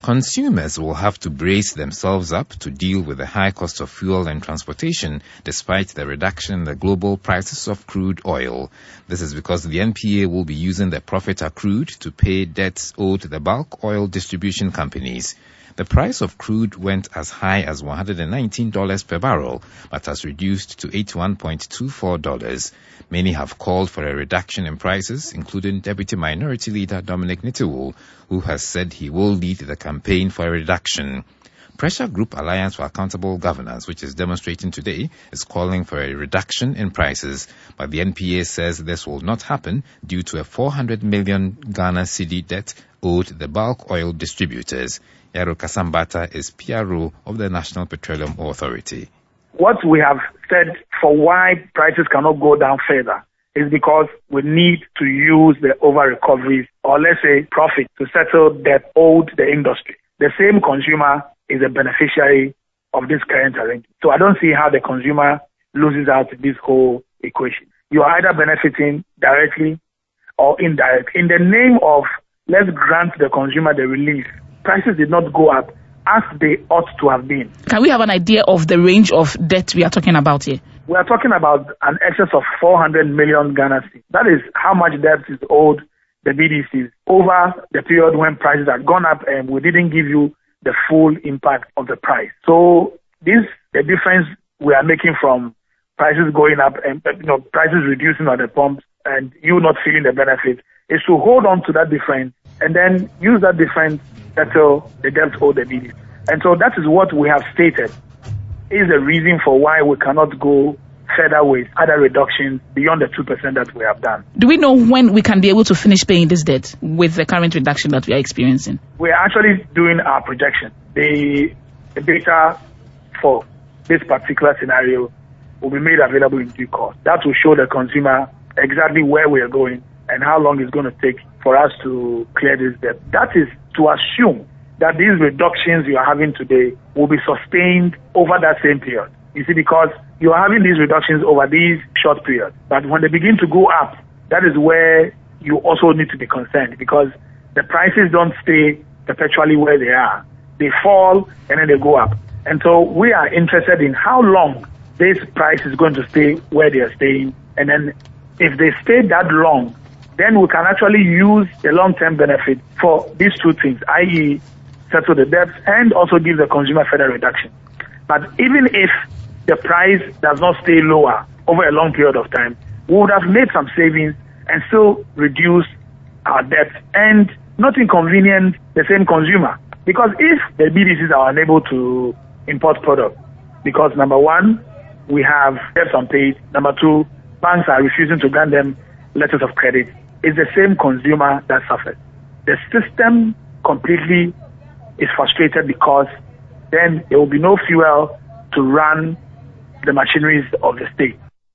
Consumers will have to brace themselves up to deal with the high cost of fuel and transportation despite the reduction in the global prices of crude oil. This is because the NPA will be using the profit accrued to pay debts owed to the bulk oil distribution companies. The price of crude went as high as $119 per barrel, but has reduced to $81.24. Many have called for a reduction in prices, including Deputy Minority Leader Dominic Nitiwul, who has said he will lead the campaign for a reduction. Pressure Group Alliance for Accountable Governance, which is demonstrating today, is calling for a reduction in prices, but the NPA says this will not happen due to a 400 million Ghana cedi debt owed the bulk oil distributors. Yaro Kasambata is PRO of the National Petroleum Authority. What we have said for why prices cannot go down further is because we need to use the over-recoveries, or let's say profit, to settle debt owed the industry. The same consumer is a beneficiary of this current arrangement. So I don't see how the consumer loses out in this whole equation. You are either benefiting directly or indirectly. In the name of let's grant the consumer the relief, prices did not go up as they ought to have been. Can we have an idea of the range of debt we are talking about here? We are talking about an excess of 400 million Ghana cedis. That is how much debt is owed the BDCs over the period when prices had gone up and we didn't give you the full impact of the price. So the difference we are making from prices going up and prices reducing at the pumps and you not feeling the benefit is to hold on to that difference and then use that difference to settle the debt owed the BDCs. And so that is what we have stated is the reason for why we cannot go further with other reductions beyond the 2% that we have done. Do we know when we can be able to finish paying this debt with the current reduction that we are experiencing? We are actually doing our projection. The data for this particular scenario will be made available in due course. That will show the consumer exactly where we are going and how long it's going to take for us to clear this debt. That is to assume that these reductions you are having today will be sustained over that same period. You see, because you are having these reductions over these short periods. But when they begin to go up, that is where you also need to be concerned because the prices don't stay perpetually where they are. They fall and then they go up. And so we are interested in how long this price is going to stay where they are staying. And then if they stay that long, then we can actually use the long-term benefit for these two things, i.e. settle the debts and also give the consumer further reduction. But even if the price does not stay lower over a long period of time, we would have made some savings and still reduce our debt and not inconvenience the same consumer. Because if the BDCs are unable to import products, because number one, we have debts unpaid, number two, banks are refusing to grant them letters of credit, it's the same consumer that suffers. The system completely is frustrated because then there will be no fuel to run the machineries of the state.